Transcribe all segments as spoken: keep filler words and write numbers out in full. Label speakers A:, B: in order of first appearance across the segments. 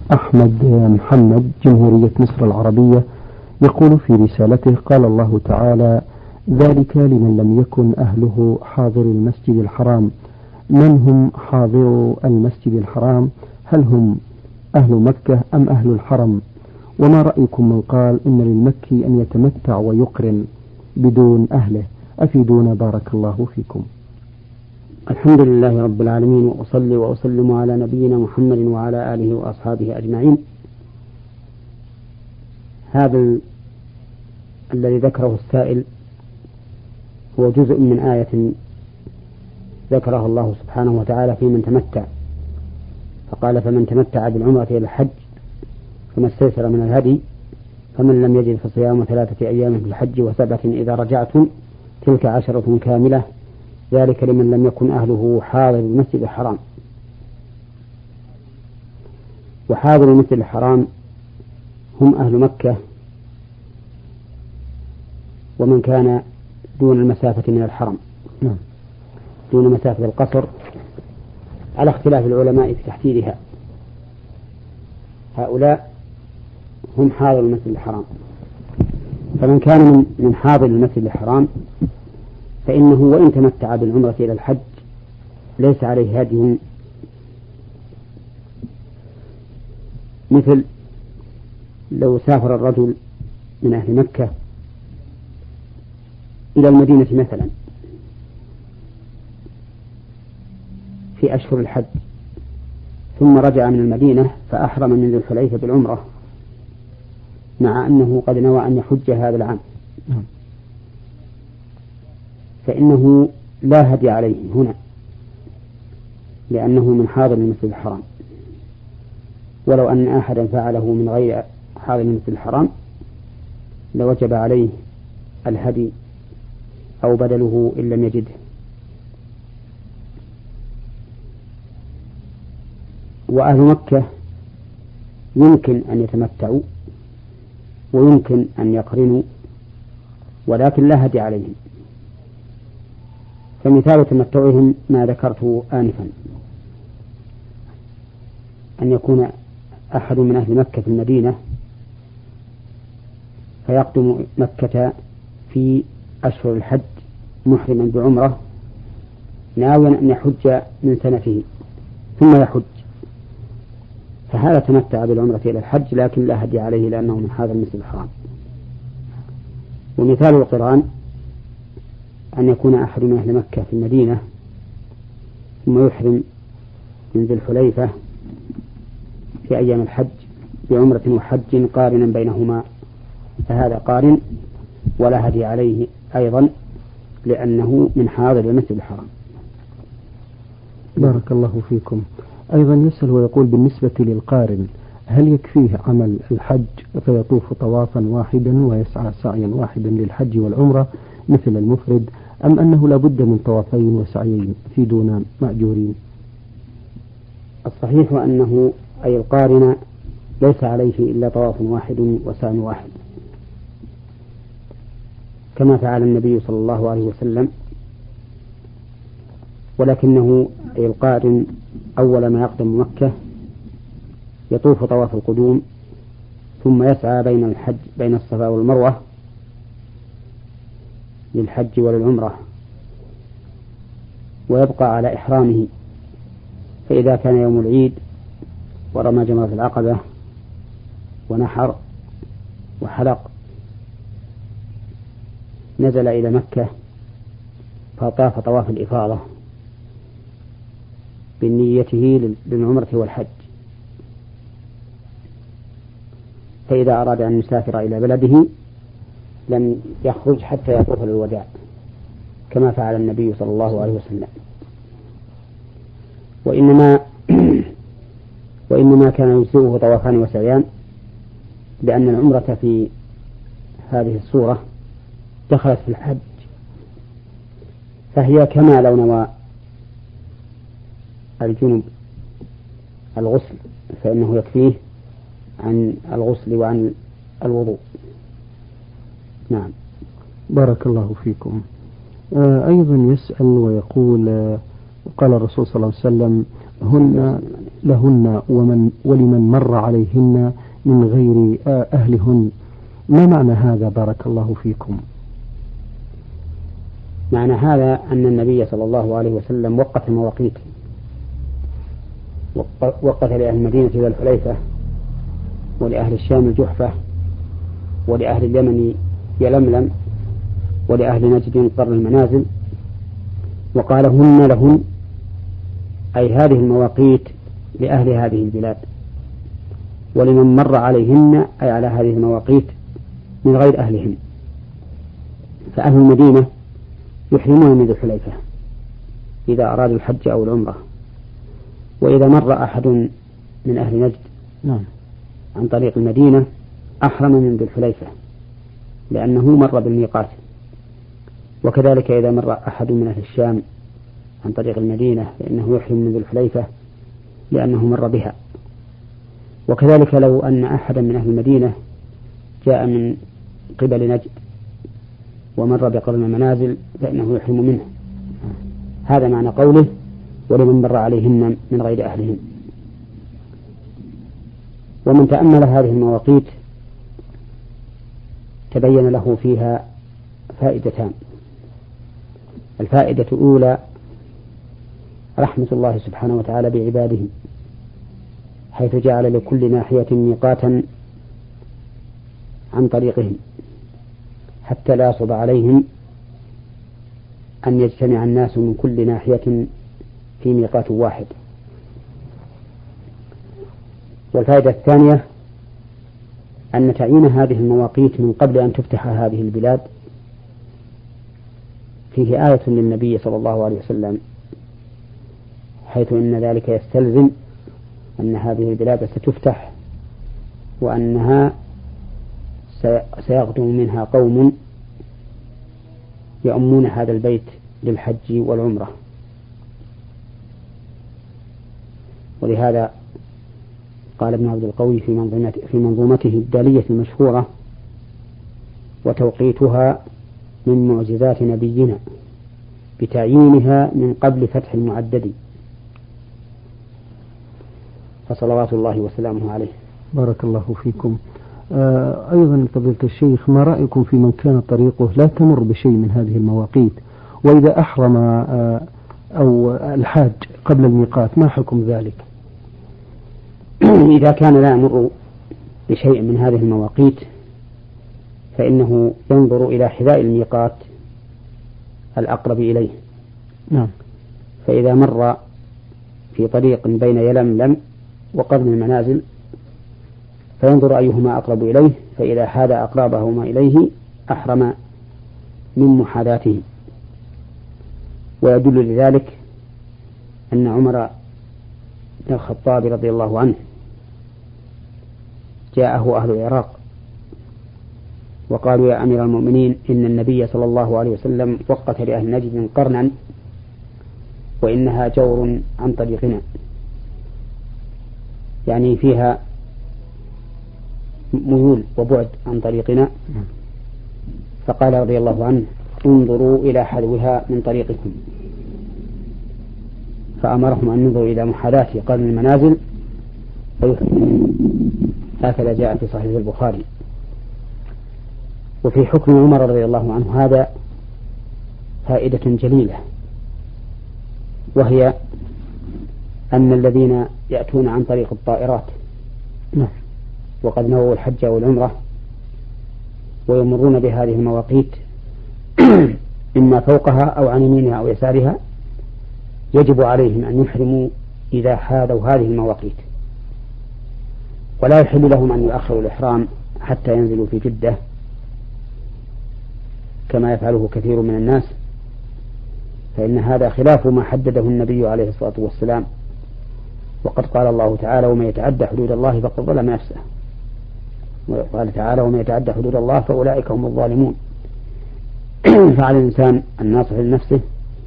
A: أحمد محمد جمهورية مصر العربية يقول في رسالته: قال الله تعالى: ذلك لمن لم يكن أهله حاضر المسجد الحرام. من هم حاضر المسجد الحرام؟ هل هم أهل مكة أم أهل الحرم؟ وما رأيكم من قال إن للمكي أن يتمتع ويقرن بدون أهله؟ أفيدونا بارك الله فيكم.
B: الحمد لله رب العالمين، وأصلي وأسلم على نبينا محمد وعلى آله وأصحابه أجمعين. هذا ال... الذي ذكره السائل هو جزء من آية ذكرها الله سبحانه وتعالى في من تمتع، فقال: فمن تمتع بالعمرة إلى الحج فما استيسر من الهدي، فمن لم يجد فصيام ثلاثة أيام في الحج وسبعة إذا رجعتم تلك عشرة كاملة، ذلك لمن لم يكن أهله حاضر المسجد الحرام. وحاضر المسجد الحرام هم أهل مكة ومن كان دون المسافة من الحرم، دون مسافة القصر، على اختلاف العلماء في تحديدها. هؤلاء هم حاضر المسجد الحرام. فمن كان من حاضر المسجد الحرام فإنه وإن تمتع بالعمرة إلى الحج ليس عليه هدي، مثل لو سافر الرجل من أهل مكة إلى المدينة مثلا في أشهر الحج ثم رجع من المدينة فأحرم من ذي الحليفة بالعمرة مع أنه قد نوى أن يحج هذا العام، فإنه لا هدي عليه هنا لأنه من حاضر المسجد الحرام. ولو أن أحدا فعله من غير حاضر المسجد الحرام لوجب عليه الهدي أو بدله إن لم يجده. وأهل مكة يمكن أن يتمتعوا ويمكن أن يقرنوا ولكن لا هدي عليهم. فمثال تمتعهم ما ذكرته آنفا، أن يكون أحد من أهل مكة في المدينة فيقدم مكة في أشهر الحج محرما بعمرة ناويا أن يحج من سنته ثم يحج، فهذا تمتع بالعمرة إلى الحج لكن لا هدي عليه لأنه من هذا المسجد الحرام. ومثال القران أن يكون أحد من أهل مكة في المدينة ثم يحرم من ذي الحليفة في أيام الحج بعمرة وحج قارنا بينهما، فهذا قارن ولا هدي عليه أيضا لأنه من حاضر المسجد الحرام.
A: بارك الله فيكم. أيضا يسأل ويقول: بالنسبة للقارن هل يكفيه عمل الحج فيطوف طوافا واحدا ويسعى سعيا واحدا للحج والعمرة مثل المفرد، أم أنه لا بد من طوافين وسعيين في دون مأجورين؟
B: الصحيح أنه أي القارن ليس عليه إلا طواف واحد وسعي واحد كما فعل النبي صلى الله عليه وسلم، ولكنه أي القارن أول ما يقدم مكة يطوف طواف القدوم ثم يسعى بين الحج بين الصفا والمروة للحج وللعمرة ويبقى على إحرامه، فإذا كان يوم العيد ورمى جمرة العقبة ونحر وحلق نزل إلى مكة فطاف طواف الإفاضة بنيته للعمرة والحج، فإذا أراد أن يسافر إلى بلده لم يخرج حتى يطوف للوداع كما فعل النبي صلى الله عليه وسلم. وإنما وإنما كان يجزئه طوافان وسعيان لأن العمرة في هذه الصورة دخلت في الحج، فهي كما لو نوى الجنب الغسل فإنه يكفيه عن الغسل وعن الوضوء. نعم.
A: بارك الله فيكم. آه أيضا يسأل ويقول: آه قال الرسول صلى الله عليه وسلم: هن لهن ومن ولمن مر عليهن من غير أهلهن. ما معنى هذا بارك الله فيكم؟
B: معنى هذا أن النبي صلى الله عليه وسلم وقت مواقيت، وقت لأهل المدينة ذا الحليفة، ولأهل الشام الجحفة، ولأهل اليمن يلملم، ولأهل نجد قرن المنازل، وقال هن لهن، أي هذه المواقيت لأهل هذه البلاد، ولمن مر عليهن أي على هذه المواقيت من غير أهلهن. فأهل المدينة يحرمون من ذي الحليفة إذا أرادوا الحج أو العمرة، وإذا مر أحد من أهل نجد
A: نعم.
B: عن طريق المدينة أحرم من ذي الحليفة لأنه مر بالميقات، وكذلك إذا مر أحد من أهل الشام عن طريق المدينة فإنه يحرم من ذي الحليفة لأنه مر بها. وكذلك لو أن أحدا من أهل المدينة جاء من قبل نجد ومر بقرن المنازل فإنه يحرم منه. هذا معنى قوله ولمن مر عليهن من غير أهلهن. ومن تأمل هذه المواقيت تبين له فيها فائدتان. الفائدة الأولى رحمة الله سبحانه وتعالى بعباده، حيث جعل لكل ناحية ميقاتا عن طريقهم حتى لا يصعب عليهم أن يجتمع الناس من كل ناحية في ميقات واحد. والفائدة الثانية أن تعيين هذه المواقيت من قبل أن تفتح هذه البلاد فيه آية للنبي صلى الله عليه وسلم، حيث إن ذلك يستلزم أن هذه البلاد ستفتح وأنها سيغدو منها قوم يؤمون هذا البيت للحج والعمرة. ولهذا قال ابن عبد القوي في منظومته الدالية المشهورة: وتوقيتها من معجزات نبينا بتعيينها من قبل فتح المعدد، فصلوات الله وسلامه عليه.
A: بارك الله فيكم. آه أيضا فضيلة الشيخ، ما رأيكم في من كان طريقه لا تمر بشيء من هذه المواقيت، وإذا أحرم آه أو الحاج قبل الميقات، ما حكم ذلك؟
B: إذا كان لا يمر بشيء من هذه المواقيت فإنه ينظر إلى حذاء الميقات الأقرب إليه.
A: نعم.
B: فإذا مر في طريق بين يلملم وقرن المنازل فينظر أيهما أقرب إليه، فإذا حاد أقربهما إليه أحرم من محاذاته. ويدل لذلك أن عمر بن الخطاب رضي الله عنه جاءه أهل العراق وقالوا: يا أمير المؤمنين، إن النبي صلى الله عليه وسلم وقت لأهل نجد قرنا وإنها جور عن طريقنا، يعني فيها ميول وبعد عن طريقنا. فقال رضي الله عنه: انظروا إلى حذوها من طريقكم، فأمرهم أن ينظروا إلى محاذاة قرن المنازل فيحكم. هكذا جاء في صحيح البخاري. وفي حكم عمر رضي الله عنه هذا فائدة جليلة، وهي أن الذين يأتون عن طريق الطائرات وقد نووا الحج والعمرة ويمرون بهذه المواقيت إما فوقها أو عن يمينها أو يسارها، يجب عليهم أن يحرموا إذا حاذوا هذه المواقيت، ولا يحل لهم أن يؤخروا الإحرام حتى ينزلوا في جدة كما يفعله كثير من الناس، فإن هذا خلاف ما حدده النبي عليه الصلاة والسلام. وقد قال الله تعالى: ومن يتعدى حدود الله فقد ظلم نفسه. وقال تعالى: ومن يتعدى حدود الله فأولئك هم الظالمون. فعلى الإنسان الناصح لنفسه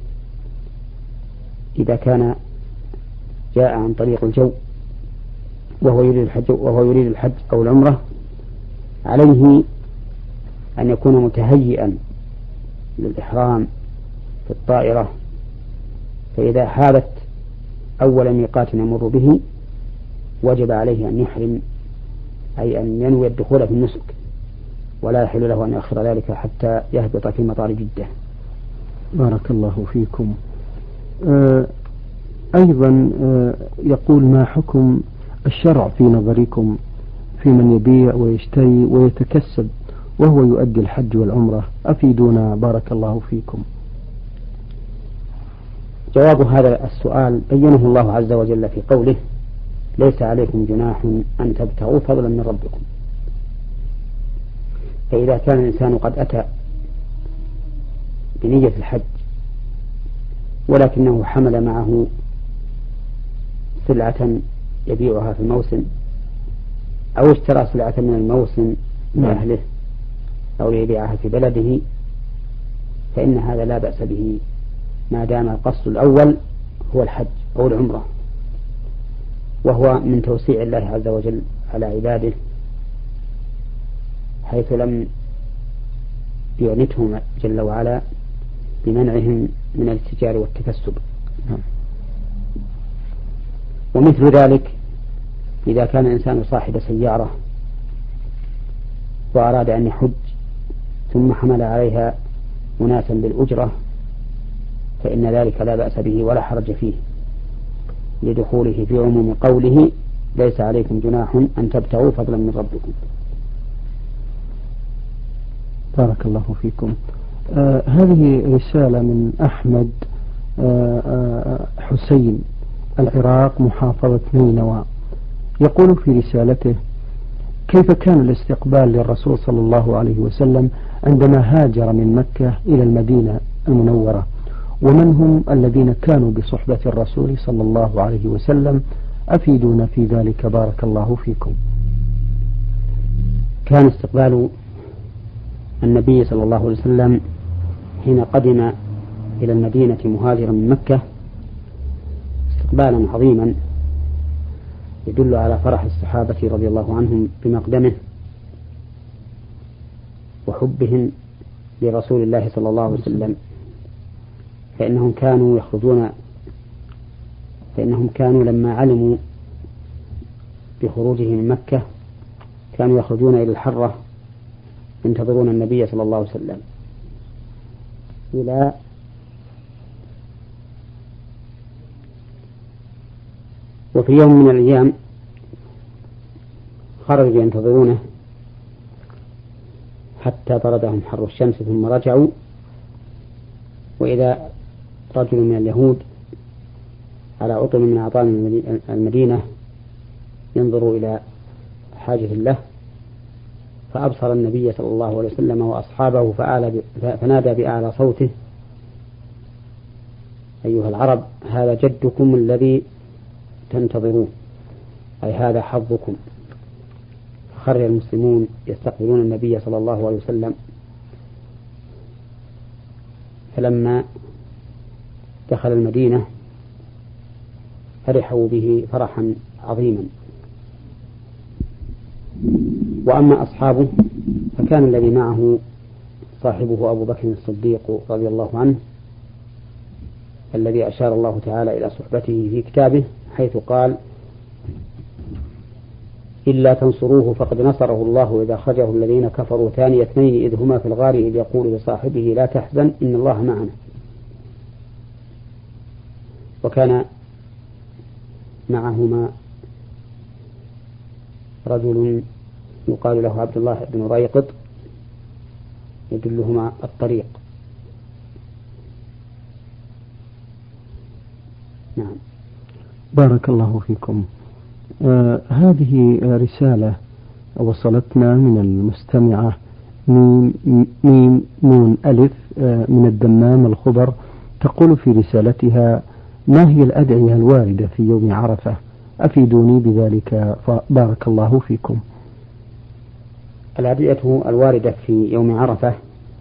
B: إذا كان جاء عن طريق الجو وهو يريد الحج وهو يريد الحج أو العمرة، عليه أن يكون متهيئا للإحرام في الطائرة، فإذا حالت أول ميقات يمر به وجب عليه أن يحرم، أي أن ينوي الدخول في النسك، ولا يحل له أن يؤخر ذلك حتى يهبط في مطار جدة.
A: بارك الله فيكم. آه أيضا آه يقول: ما حكم الشرع في نظركم في من يبيع ويشتري ويتكسب وهو يؤدي الحج والعمرة؟ أفيدونا بارك الله فيكم.
B: جواب هذا السؤال بينه الله عز وجل في قوله: ليس عليكم جناح أن تبتغوا فضلا من ربكم. فإذا كان الإنسان قد أتى بنية الحج ولكنه حمل معه سلعة يبيعها في الموسم، أو اشترى سلعة من الموسم لأهله أو ليبيعها في بلده، فإن هذا لا بأس به ما دام القصد الأول هو الحج أو العمرة، وهو من توسيع الله عز وجل على عباده، حيث لم يعنتهم جل وعلا بمنعهم من الاتجار والتكسب. ومثل ذلك إذا كان الإنسان صاحب سيارة وأراد أن يحج ثم حمل عليها أناسا بالأجرة، فإن ذلك لا بأس به ولا حرج فيه، لدخوله في عموم قوله: ليس عليكم جناح أن تبتغوا فضلا من ربكم.
A: بارك الله فيكم. آه هذه رسالة من أحمد آه آه حسين، العراق، محافظة نينوى. يقول في رسالته: كيف كان الاستقبال للرسول صلى الله عليه وسلم عندما هاجر من مكة إلى المدينة المنورة؟ ومن هم الذين كانوا بصحبة الرسول صلى الله عليه وسلم؟ أفيدونا في ذلك بارك الله فيكم.
B: كان استقبال النبي صلى الله عليه وسلم حين قدم إلى المدينة مهاجرا من مكة استقبالا عظيما يدل على فرح الصحابة رضي الله عنهم بمقدمه وحبهم لرسول الله صلى الله عليه وسلم، فإنهم كانوا يخرجون فإنهم كانوا لما علموا بخروجه من مكة كانوا يخرجون إلى الحرة ينتظرون النبي صلى الله عليه وسلم إلى وفي يوم من الأيام خرجوا ينتظرونه حتى طردهم حر الشمس ثم رجعوا، وإذا رجل من اليهود على عطل من أعطال المدينة ينظر إلى حاجة له، فأبصر النبي صلى الله عليه وسلم وأصحابه فنادى بأعلى صوته: أيها العرب، هذا جدكم الذي تنتظرون، أي هذا حظكم. فخرج المسلمون يستقبلون النبي صلى الله عليه وسلم، فلما دخل المدينة فرحوا به فرحا عظيما. وأما أصحابه فكان الذي معه صاحبه أبو بكر الصديق رضي الله عنه، الذي أشار الله تعالى إلى صحبته في كتابه حيث قال: إلا تنصروه فقد نصره الله إذا أخرجه الذين كفروا ثاني اثنين إذ هما في الغار إذ يقول لصاحبه لا تحزن إن الله معنا. وكان معهما رجل يقال له عبد الله بن ريقط يدلهما الطريق. نعم.
A: بارك الله فيكم. آه هذه رسالة وصلتنا من المستمعة ميم, ميم نون ألف آه من الدمام الخضر، تقول في رسالتها: ما هي الأدعية الواردة في يوم عرفة؟ أفيدوني بذلك بارك الله فيكم.
B: الأدعية الواردة في يوم عرفة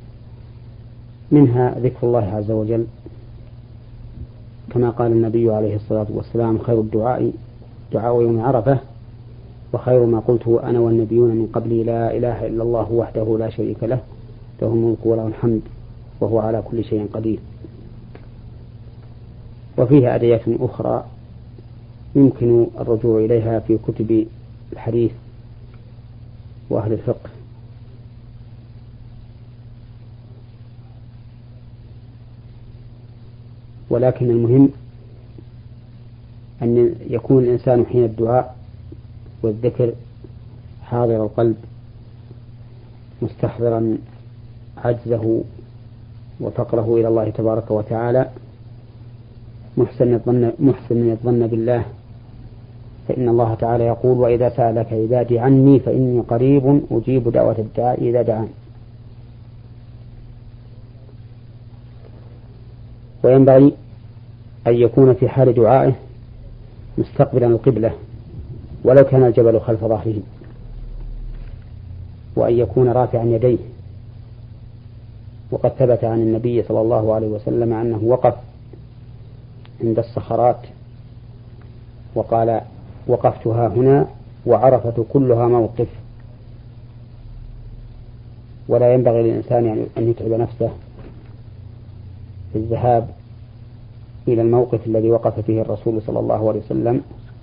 B: منها ذكر الله عز وجل، كما قال النبي عليه الصلاة والسلام: خير الدعاء دعاء يوم عرفة، وخير ما قلته أنا والنبيون من قبلي لا إله إلا الله وحده لا شريك له له الملك وله الحمد وهو على كل شيء قدير. وفيها أدعية أخرى يمكن الرجوع إليها في كتب الحديث وأهل الفقه. ولكن المهم أن يكون الإنسان حين الدعاء والذكر حاضر القلب مستحضرا عجزه وفقره إلى الله تبارك وتعالى، محسن الظن, محسن الظن بالله، فإن الله تعالى يقول: وإذا سألك عبادي عني فإني قريب أجيب دعوة الداعي إذا دعان. وينبغي أن يكون في حال دعائه مستقبلا القبلة ولو كان الجبل خلف ظهره، وأن يكون رافعا يديه. وقد ثبت عن النبي صلى الله عليه وسلم أنه وقف عند الصخرات وقال: وقفتها هنا وعرفة كلها موقف. ولا ينبغي للإنسان أن يتعب نفسه في الذهاب إلى الموقف الذي وقف فيه الرسول صلى الله عليه وسلم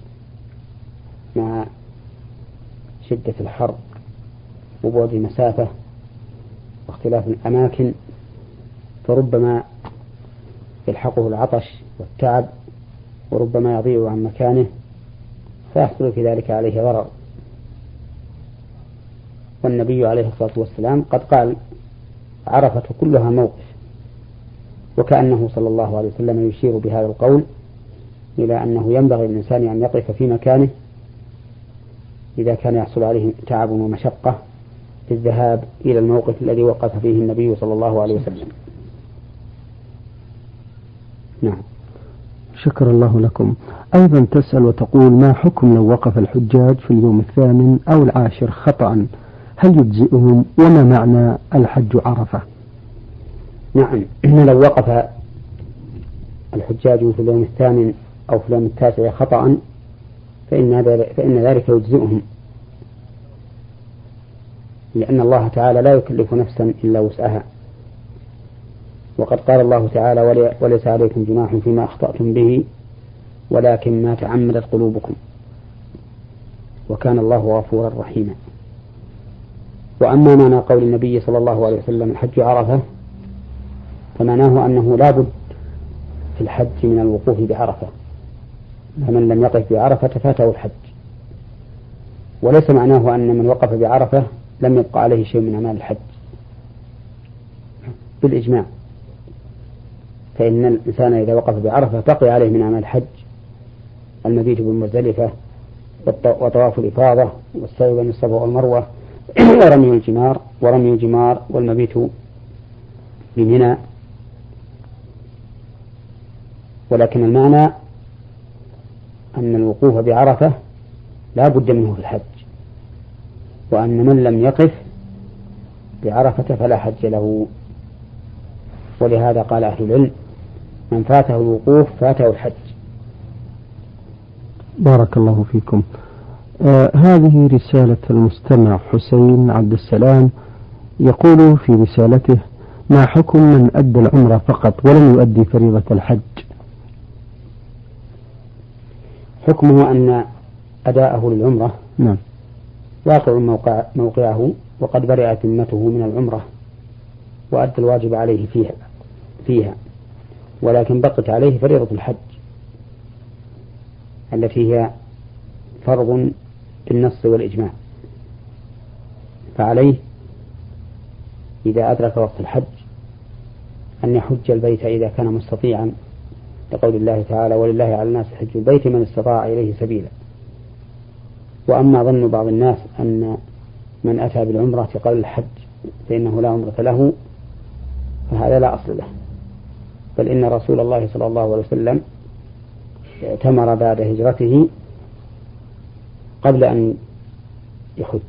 B: مع شدة الحر وبعد المسافة واختلاف الأماكن، فربما يلحقه العطش والتعب وربما يضيع عن مكانه فيحصل في ذلك عليه ضرر. والنبي عليه الصلاة والسلام قد قال: عرفة كلها موقف، وكأنه صلى الله عليه وسلم يشير بهذا القول إلى أنه ينبغي للإنسان أن يقف في مكانه إذا كان يحصل عليه تعب ومشقة في الذهاب إلى الموقف الذي وقف فيه النبي صلى الله عليه وسلم. نعم.
A: شكر الله لكم. أيضا تسأل وتقول: ما حكم لو وقف الحجاج في اليوم الثامن أو العاشر خطأ، هل يجزئهم؟ وما معنى الحج عرفة؟
B: نعم، لو وقف الحجاج في اليوم الثامن أو في اليوم التاسع خطأ فإن فإن ذلك يجزئهم، لأن الله تعالى لا يكلف نفسا إلا وسعها. وقد قال الله تعالى: وليس عليكم جناح فيما أخطأتم به ولكن ما تعمدت قلوبكم وكان الله غفورا رحيما. وأما معنى قول النبي صلى الله عليه وسلم: الحج عرفة، فمعناه أنه لا بد في الحج من الوقوف بعرفة، فمن لم يقف بعرفة فاته الحج. وليس معناه أن من وقف بعرفة لم يبقى عليه شيء من أعمال الحج بالإجماع، فإن الإنسان إذا وقف بعرفة بقي عليه من أعمال الحج المبيت بالمزدلفة وطواف الإفاضة والسعي بين الصفا والمروة ورمي الجمار ورمي الجمار والمبيت بمنى. ولكن المعنى أن الوقوف بعرفة لا بد منه في الحج، وأن من لم يقف بعرفة فلا حج له. ولهذا قال أهل العلم: من فاته الوقوف فاته الحج.
A: بارك الله فيكم. آه هذه رسالة المستمع حسين عبد السلام، يقول في رسالته: ما حكم من أدى العمرة فقط ولم يؤدي فريضة الحج؟
B: حكمه أن أداءه للعمرة
A: نعم
B: واقع موقع موقعه، وقد برئت ذمته من العمرة وأدى الواجب عليه فيها فيها ولكن بقت عليه فريضة الحج التي هي فرض بالنص والإجماع. فعليه إذا أدرك وقت الحج أن يحج البيت إذا كان مستطيعا، لقول الله تعالى: ولله على الناس حج البيت من استطاع إليه سبيلا. وأما ظن بعض الناس أن من أتى بالعمرة قبل الحج فإنه لا عمرة له، فهذا لا أصل له، بل إن رسول الله صلى الله عليه وسلم اعتمر بعد هجرته قبل أن يحج.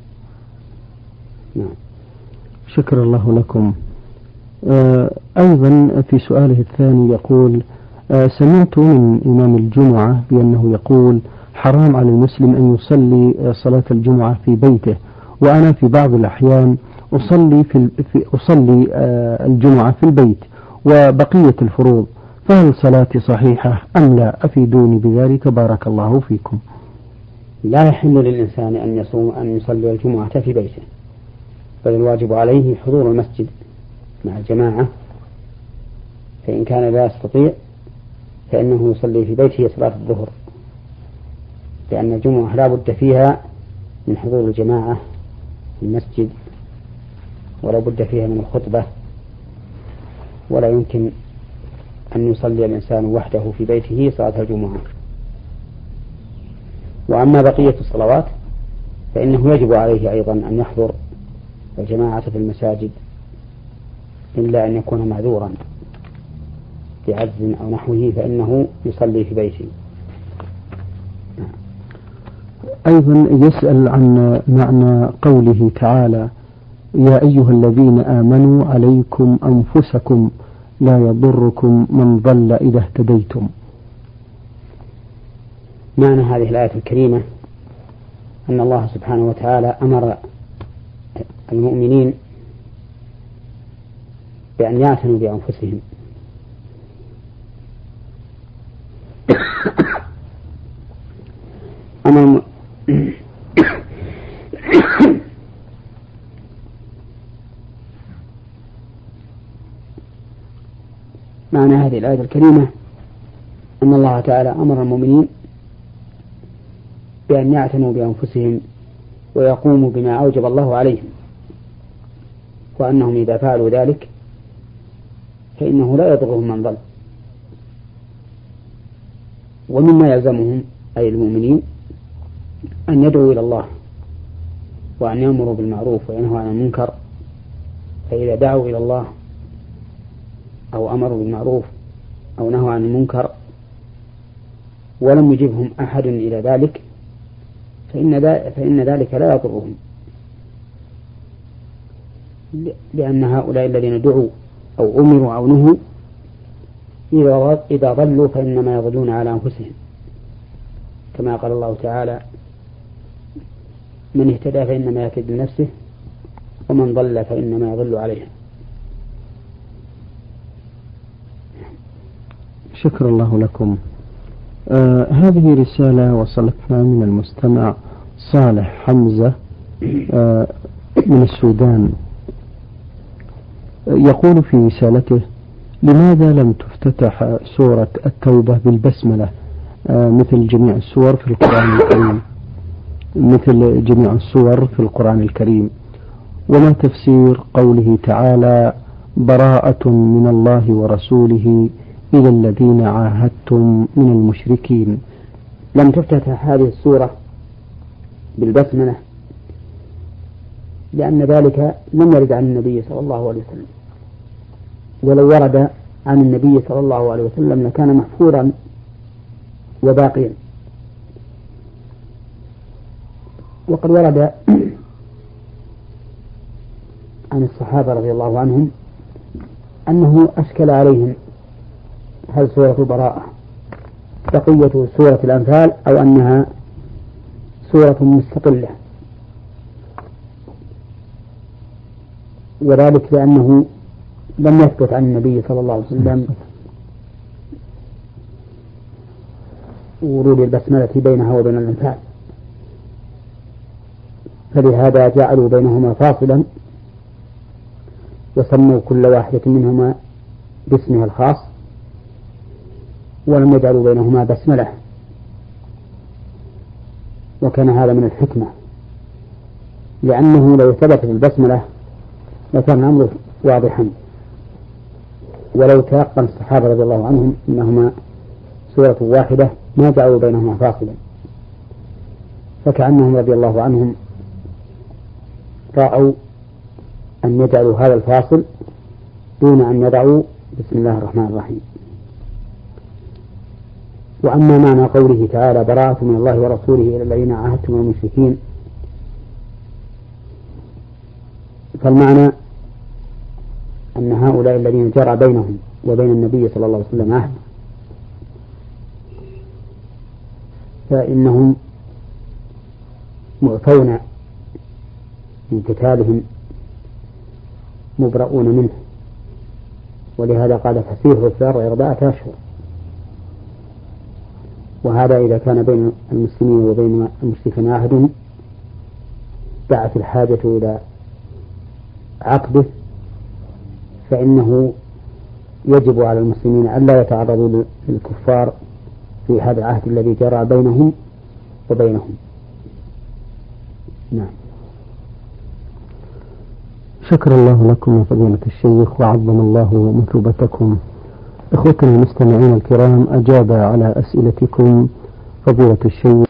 B: نعم.
A: شكر الله لكم. آه أيضا في سؤاله الثاني يقول: آه سمعت من إمام الجمعة بأنه يقول: حرام على المسلم أن يصلي صلاة الجمعة في بيته، وأنا في بعض الأحيان أصلي في, في أصلي آه الجمعة في البيت وبقية الفروض، فهل صلاتي صحيحة أم لا؟ أفيدوني بذلك بارك الله فيكم.
B: لا يحل للإنسان أن يصوم أن يصلي الجمعة في بيته، بل الواجب عليه حضور المسجد مع الجماعة، فإن كان لا يستطيع فإنه يصلي في بيته صلاة الظهر، لأن الجمعة لا بد فيها من حضور الجماعة في المسجد، ولا بد فيها من الخطبة، ولا يمكن أن يصلي الإنسان وحده في بيته صلاة الجمعة. وأما بقية الصلوات فإنه يجب عليه أيضا أن يحضر الجماعة في المساجد، إلا أن يكون معذورا بعجز أو نحوه فإنه يصلي في بيته.
A: أيضا يسأل عن معنى قوله تعالى: يا أيها الذين آمنوا عليكم أنفسكم لا يضركم من ضل إذا اهتديتم.
B: معنى هذه الآية الكريمة أن الله سبحانه وتعالى أمر المؤمنين بأن يعتنوا بأنفسهم أمر معنى هذه الآية الكريمة أن الله تعالى أمر المؤمنين بأن يعتنوا بأنفسهم ويقوموا بما أوجب الله عليهم، وأنهم إذا فعلوا ذلك فإنه لا يضرهم من ضل. ومما يلزمهم أي المؤمنين أن يدعوا إلى الله وأن يأمروا بالمعروف وينهوا عن المنكر، فإذا دعوا إلى الله أو أمروا بالمعروف أو نهوا عن المنكر ولم يجبهم أحد إلى ذلك فإن, فإن ذلك لا يضرهم، لأن هؤلاء الذين دعوا أو أمروا أو نهوا إذا ضلوا فإنما يضلون على أنفسهم، كما قال الله تعالى: من اهتدى فإنما يهتدي لنفسه ومن ضل فإنما يضل عليها.
A: شكر الله لكم. آه هذه رسالة وصلتنا من المستمع صالح حمزة آه من السودان. يقول في رسالته: لماذا لم تفتتح سورة التوبة بالبسملة آه مثل جميع السور في القرآن الكريم مثل جميع السور في القرآن الكريم وما تفسير قوله تعالى: براءة من الله ورسوله إلى الذين عاهدتم من المشركين؟
B: لم تفتتح هذه السورة بالبسملة لأن ذلك لم يرد عن النبي صلى الله عليه وسلم، ولو ورد عن النبي صلى الله عليه وسلم لكان محفورا وباقيا. وقد ورد عن الصحابة رضي الله عنهم أنه أشكل عليهم هل سورة براءة بقية سورة الأنفال أو أنها سورة مستقلة، وذلك لأنه لم يثبت عن النبي صلى الله عليه وسلم ورود البسملة بينها وبين الأنفال، فلهذا جعلوا بينهما فاصلا وسموا كل واحدة منهما باسمها الخاص ولم يجعلوا بينهما بسملة، وكان هذا من الحكمة، لأنه لو ثبتت البسملة لكان الأمر واضحا، ولو تيقن الصحابة رضي الله عنهم أنهما سورة واحدة ما جعلوا بينهما فاصلا، فكأنهم رضي الله عنهم رأوا أن يجعلوا هذا الفاصل دون أن يضعوا بسم الله الرحمن الرحيم. وأما معنى قوله تعالى: براءة من الله ورسوله إلى الذين عاهدتم من المشركين، فالمعنى أن هؤلاء الذين جرى بينهم وبين النبي صلى الله عليه وسلم عهد فإنهم معفون من قتالهم مبرؤون منه، ولهذا قال فسيحوا في الأرض أربعة أشهر. وهذا إذا كان بين المسلمين وبين المشركين عهد دعت الحاجة إلى عقده، فإنه يجب على المسلمين ألا يتعرضوا للكفار في هذا العهد الذي جرى بينهم وبينهم. نعم.
A: شكر الله لكم يا فضيلة الشيخ وعظم الله مثوبتكم. إخوتنا المستمعين الكرام، أجاب على أسئلتكم فضيلة الشيخ